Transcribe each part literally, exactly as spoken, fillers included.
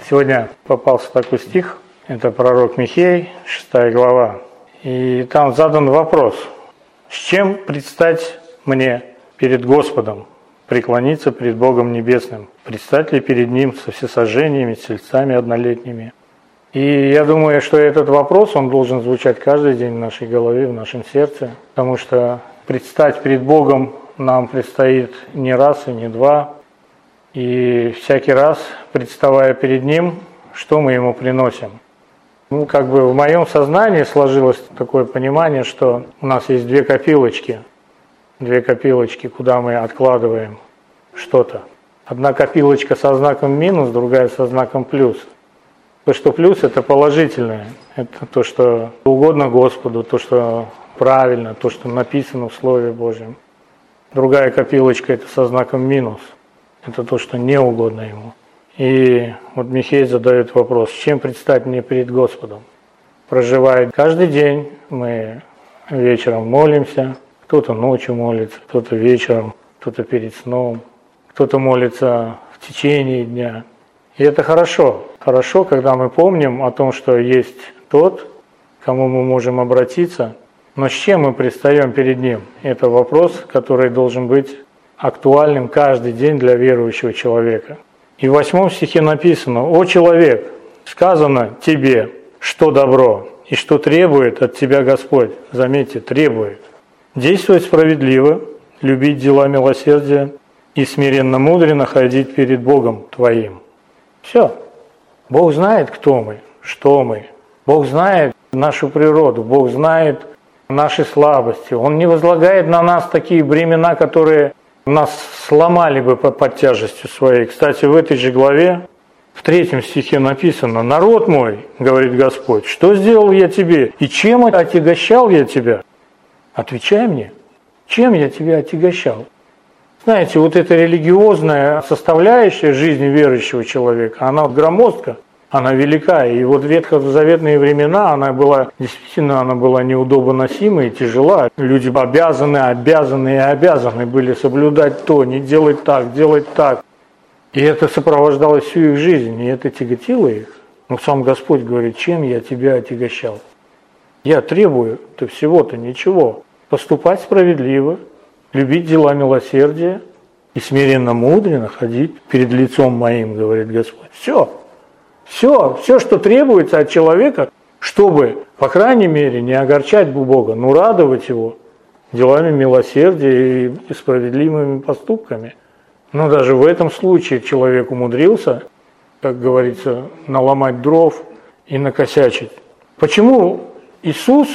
Сегодня попался такой стих, это пророк Михей, шестая глава. И там задан вопрос: с чем предстать мне перед Господом, преклониться пред Богом Небесным, предстать ли перед Ним со всесожжениями, тельцами однолетними? И я думаю, что этот вопрос, он должен звучать каждый день в нашей голове, в нашем сердце, потому что предстать перед Богом нам предстоит не раз и не два. И всякий раз, представая перед Ним, что мы Ему приносим? Ну, как бы в моем сознании сложилось такое понимание, что у нас есть две копилочки, две копилочки, куда мы откладываем что-то. Одна копилочка со знаком минус, другая со знаком плюс. То, что плюс, это положительное, это то, что угодно Господу, то, что правильно, то, что написано в Слове Божьем. Другая копилочка, это со знаком минус. Это то, что не угодно Ему. И вот Михей задает вопрос: с чем предстать мне перед Господом? Проживает каждый день, мы вечером молимся, кто-то ночью молится, кто-то вечером, кто-то перед сном, кто-то молится в течение дня. И это хорошо. Хорошо, когда мы помним о том, что есть тот, к кому мы можем обратиться, но с чем мы предстаем перед Ним? Это вопрос, который должен быть актуальным каждый день для верующего человека. И в восьмом стихе написано: «О человек, сказано тебе, что добро, и что требует от тебя Господь». Заметьте, требует. Действовать справедливо, любить дела милосердия и смиренно мудренно ходить перед Богом твоим. Все. Бог знает, кто мы, что мы. Бог знает нашу природу, Бог знает наши слабости. Он не возлагает на нас такие бремена, которые нас сломали бы под тяжестью своей. Кстати, в этой же главе, в третьем стихе написано: «Народ мой, говорит Господь, что сделал я тебе, и чем отягощал я тебя?» Отвечай мне, чем я тебя отягощал? Знаете, вот эта религиозная составляющая жизни верующего человека, она громоздка, она велика. И вот в ветхозаветные времена она была, действительно, она была неудобоносима и тяжела. Люди обязаны, обязаны и обязаны были соблюдать то, не делать так, делать так. И это сопровождало всю их жизнь, и это тяготило их. Но сам Господь говорит: чем я тебя отягощал? Я требую-то всего-то ничего. Поступать справедливо, любить дела милосердия и смиренно мудренно ходить перед лицом моим, говорит Господь. Все. Все, все, что требуется от человека, чтобы, по крайней мере, не огорчать Бога, но радовать Его делами милосердия и справедливыми поступками. Но даже в этом случае человек умудрился, как говорится, наломать дров и накосячить. Почему Иисус,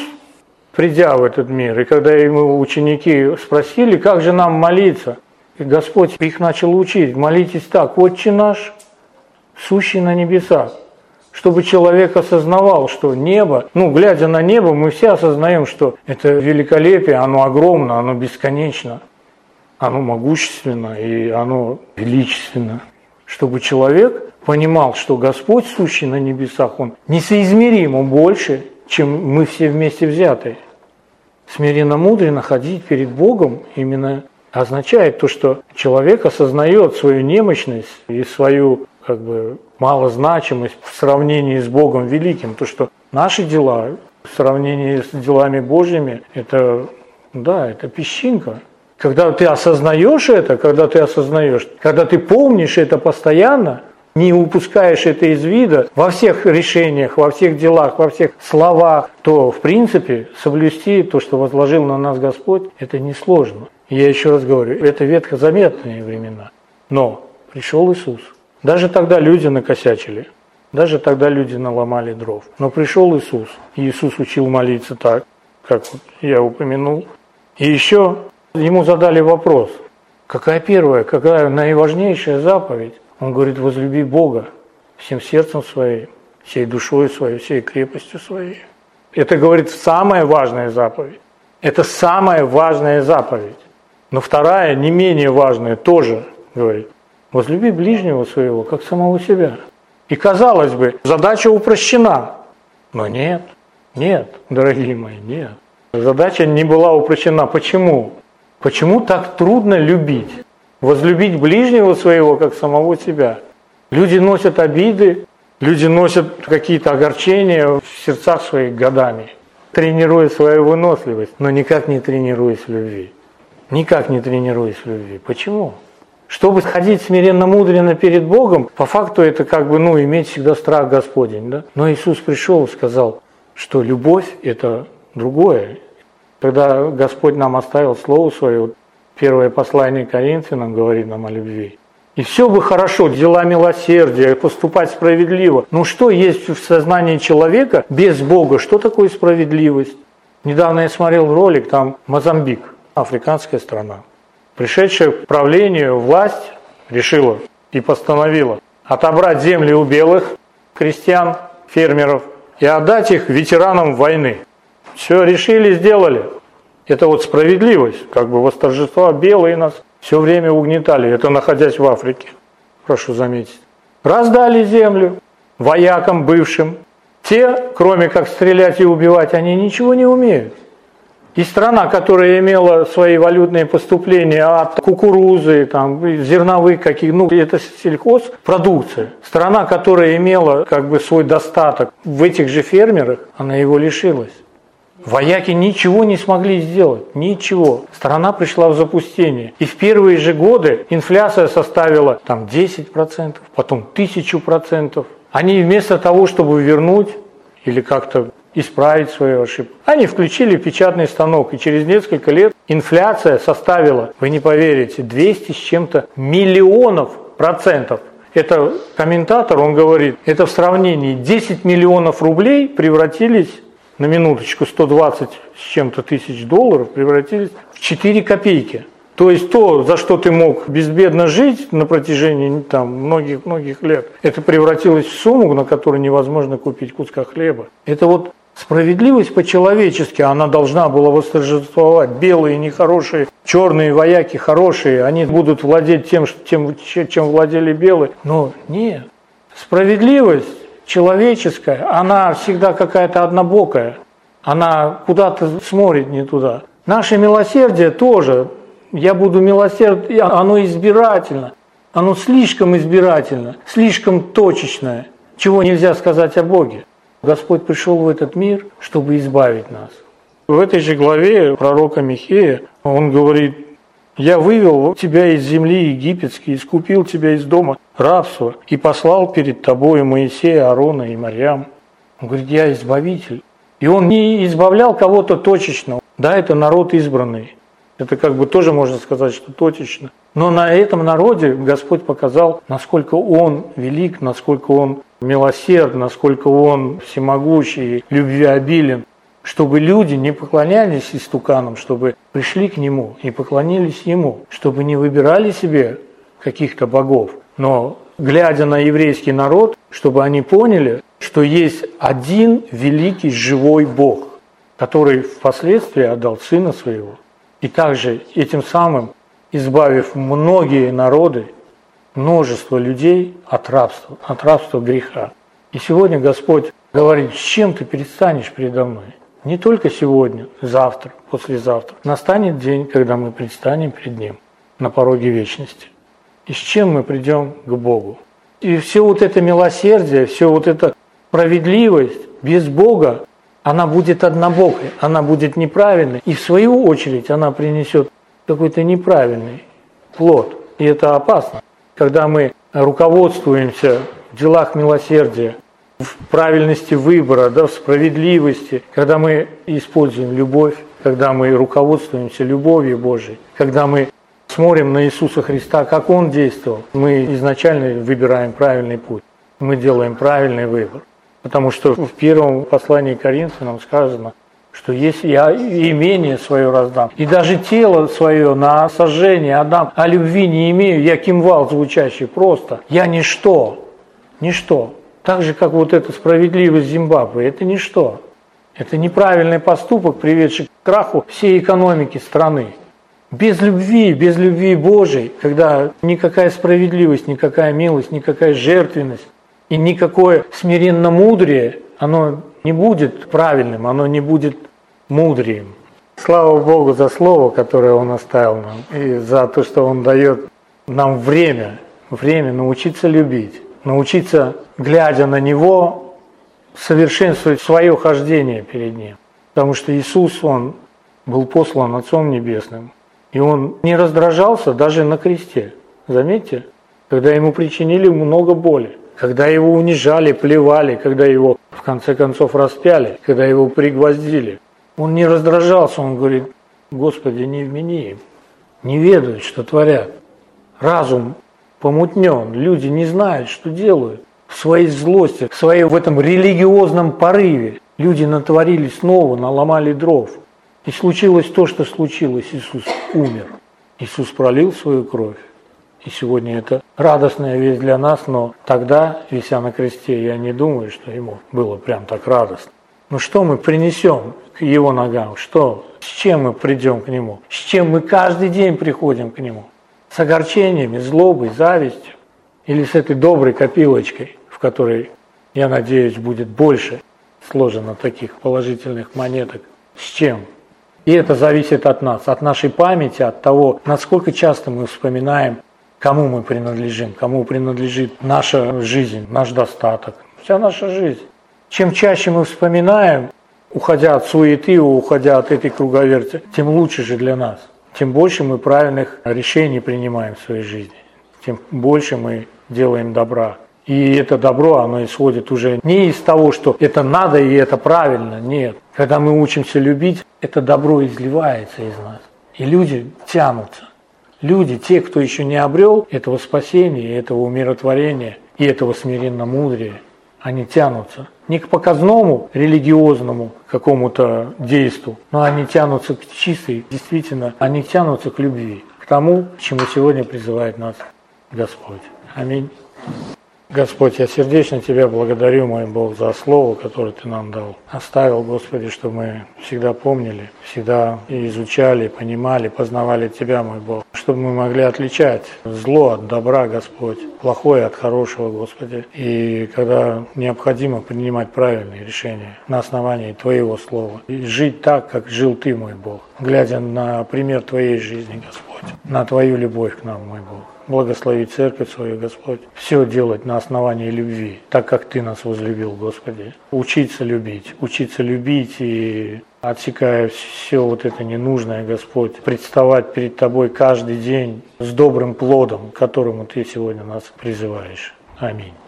придя в этот мир, и когда ему ученики спросили, как же нам молиться, и Господь их начал учить: молитесь так: «Отче наш, сущий на небесах», чтобы человек осознавал, что небо, ну, глядя на небо, мы все осознаем, что это великолепие, оно огромно, оно бесконечно, оно могущественно и оно величественно. Чтобы человек понимал, что Господь, сущий на небесах, Он несоизмеримо больше, чем мы все вместе взятые. Смиренно мудренно ходить перед Богом именно означает то, что человек осознает свою немощность и свою, как бы, малозначимость в сравнении с Богом великим. То, что наши дела в сравнении с делами Божьими, это, да, это песчинка. Когда ты осознаешь это, когда ты осознаешь, когда ты помнишь это постоянно, не упускаешь это из вида во всех решениях, во всех делах, во всех словах, то, в принципе, соблюсти то, что возложил на нас Господь, это несложно. Я еще раз говорю, это ветхозаветные времена. Но пришел Иисус. Даже тогда люди накосячили, даже тогда люди наломали дров. Но пришел Иисус, и Иисус учил молиться так, как я упомянул. И еще ему задали вопрос: какая первая, какая наиважнейшая заповедь? Он говорит: возлюби Бога всем сердцем своим, всей душой своей, всей крепостью своей. Это, говорит, самая важная заповедь. Это самая важная заповедь. Но вторая, не менее важная, тоже, говорит: возлюби ближнего своего, как самого себя. И, казалось бы, задача упрощена. Но нет, нет, дорогие мои, нет. Задача не была упрощена. Почему? Почему так трудно любить? Возлюбить ближнего своего, как самого себя. Люди носят обиды, Люди носят какие-то огорчения в сердцах своих годами, тренируя свою выносливость, но никак не тренируясь в любви. Никак не тренируясь в любви. Почему? Чтобы ходить смиренно мудренно перед Богом, по факту это как бы, ну, иметь всегда страх Господень, да? Но Иисус пришел и сказал, что любовь – это другое. Когда Господь нам оставил Слово Свое, первое послание Коринфянам говорит нам о любви. И все бы хорошо, дела милосердия, поступать справедливо. Но что есть в сознании человека без Бога? Что такое справедливость? Недавно я смотрел ролик, там Мозамбик, африканская страна. Пришедшая к правлению власть решила и постановила отобрать земли у белых крестьян, фермеров и отдать их ветеранам войны. Все решили, сделали. Это вот справедливость, как бы восторжества. Белые нас все время угнетали, это находясь в Африке, прошу заметить. Раздали землю воякам бывшим. Те, кроме как стрелять и убивать, они ничего не умеют. И страна, которая имела свои валютные поступления от кукурузы, там, зерновых каких, ну, это сельхозпродукция. Страна, которая имела как бы свой достаток в этих же фермерах, она его лишилась. Вояки ничего не смогли сделать, ничего. Страна пришла в запустение. И в первые же годы инфляция составила там десять процентов, потом тысячу процентов. Они вместо того, чтобы вернуть или как-то исправить свою ошибку, они включили печатный станок, и через несколько лет инфляция составила, вы не поверите, двести с чем-то миллионов процентов. Это комментатор, он говорит, это в сравнении десять миллионов рублей превратились, на минуточку, сто двадцать с чем-то тысяч долларов превратились в четыре копейки. То есть то, за что ты мог безбедно жить на протяжении там многих-многих лет, это превратилось в сумму, на которой невозможно купить куска хлеба. Это вот справедливость по-человечески, она должна была восторжествовать. Белые нехорошие, черные вояки хорошие, они будут владеть тем, тем, чем владели белые. Но нет. Справедливость человеческая, она всегда какая-то однобокая. Она куда-то смотрит не туда. Наше милосердие тоже. Я буду милосердным, оно избирательно, оно слишком избирательно, слишком точечное, чего нельзя сказать о Боге. Господь пришел в этот мир, чтобы избавить нас. В этой же главе пророка Михея он говорит: «Я вывел тебя из земли египетской, искупил тебя из дома рабства и послал перед тобою Моисея, Аарона и Марьям». Он говорит: «Я избавитель». И он не избавлял кого-то точечно. Да, это народ избранный. Это как бы тоже можно сказать, что точечно. Но на этом народе Господь показал, насколько Он велик, насколько Он милосерд, насколько Он всемогущий, любвеобилен, чтобы люди не поклонялись истуканам, чтобы пришли к Нему и поклонились Ему, чтобы не выбирали себе каких-то богов, но, глядя на еврейский народ, чтобы они поняли, что есть один великий живой Бог, который впоследствии отдал Сына Своего. И также этим самым, избавив многие народы, множество людей от рабства, от рабства греха. И сегодня Господь говорит: с чем ты предстанешь передо мной? Не только сегодня, завтра, послезавтра. Настанет день, когда мы предстанем перед Ним на пороге вечности. И с чем мы придем к Богу? И все вот это милосердие, все вот эта справедливость без Бога, она будет однобокой, она будет неправильной, и в свою очередь она принесет какой-то неправильный плод. И это опасно. Когда мы руководствуемся в делах милосердия, в правильности выбора, да, в справедливости, когда мы используем любовь, когда мы руководствуемся любовью Божией, когда мы смотрим на Иисуса Христа, как Он действовал, мы изначально выбираем правильный путь, мы делаем правильный выбор. Потому что в первом послании к Коринфянам сказано, что если я имение свое раздам, и даже тело свое на сожжение отдам, а любви не имею, я кимвал звучащий просто, я ничто, ничто. Так же, как вот эта справедливость Зимбабве, это ничто. Это неправильный поступок, приведший к краху всей экономики страны. Без любви, без любви Божией, когда никакая справедливость, никакая милость, никакая жертвенность, и никакое смиренно-мудрее, оно не будет правильным, оно не будет мудрием. Слава Богу за слово, которое Он оставил нам, и за то, что Он дает нам время, время научиться любить, научиться, глядя на Него, совершенствовать свое хождение перед Ним. Потому что Иисус, Он был послан Отцом Небесным, и Он не раздражался даже на кресте. Заметьте, когда Ему причинили много боли, когда Его унижали, плевали, когда Его в конце концов распяли, когда Его пригвоздили. Он не раздражался, Он говорит: Господи, не вмени им, не ведают, что творят. Разум помутнен, люди не знают, что делают. В своей злости, в своем в этом религиозном порыве люди натворили снова, наломали дров. И случилось то, что случилось. Иисус умер. Иисус пролил свою кровь. И сегодня это радостная весть для нас, но тогда, вися на кресте, я не думаю, что Ему было прям так радостно. Но что мы принесем к Его ногам? Что? С чем мы придем к Нему? С чем мы каждый день приходим к Нему? С огорчениями, злобой, завистью? Или с этой доброй копилочкой, в которой, я надеюсь, будет больше сложено таких положительных монеток? С чем? И это зависит от нас, от нашей памяти, от того, насколько часто мы вспоминаем, кому мы принадлежим, кому принадлежит наша жизнь, наш достаток, вся наша жизнь. Чем чаще мы вспоминаем, уходя от суеты, уходя от этой круговерти, тем лучше же для нас. Тем больше мы правильных решений принимаем в своей жизни, тем больше мы делаем добра. И это добро, оно исходит уже не из того, что это надо и это правильно, нет. Когда мы учимся любить, это добро изливается из нас. И люди тянутся. Люди, те, кто еще не обрел этого спасения, этого умиротворения и этого смиренно-мудрия, они тянутся не к показному религиозному какому-то действу, но они тянутся к чистой, действительно, они тянутся к любви, к тому, к чему сегодня призывает нас Господь. Аминь. Господь, я сердечно Тебя благодарю, мой Бог, за Слово, которое Ты нам дал. Оставил, Господи, чтобы мы всегда помнили, всегда и изучали, понимали, познавали Тебя, мой Бог. Чтобы мы могли отличать зло от добра, Господь, плохое от хорошего, Господи. И когда необходимо принимать правильные решения на основании Твоего Слова. И жить так, как жил Ты, мой Бог, глядя на пример Твоей жизни, Господь, на Твою любовь к нам, мой Бог. Благослови церковь свою, Господь. Все делать на основании любви, так как Ты нас возлюбил, Господи. Учиться любить, учиться любить и, отсекая все вот это ненужное, Господь, представать перед Тобой каждый день с добрым плодом, к которому Ты сегодня нас призываешь. Аминь.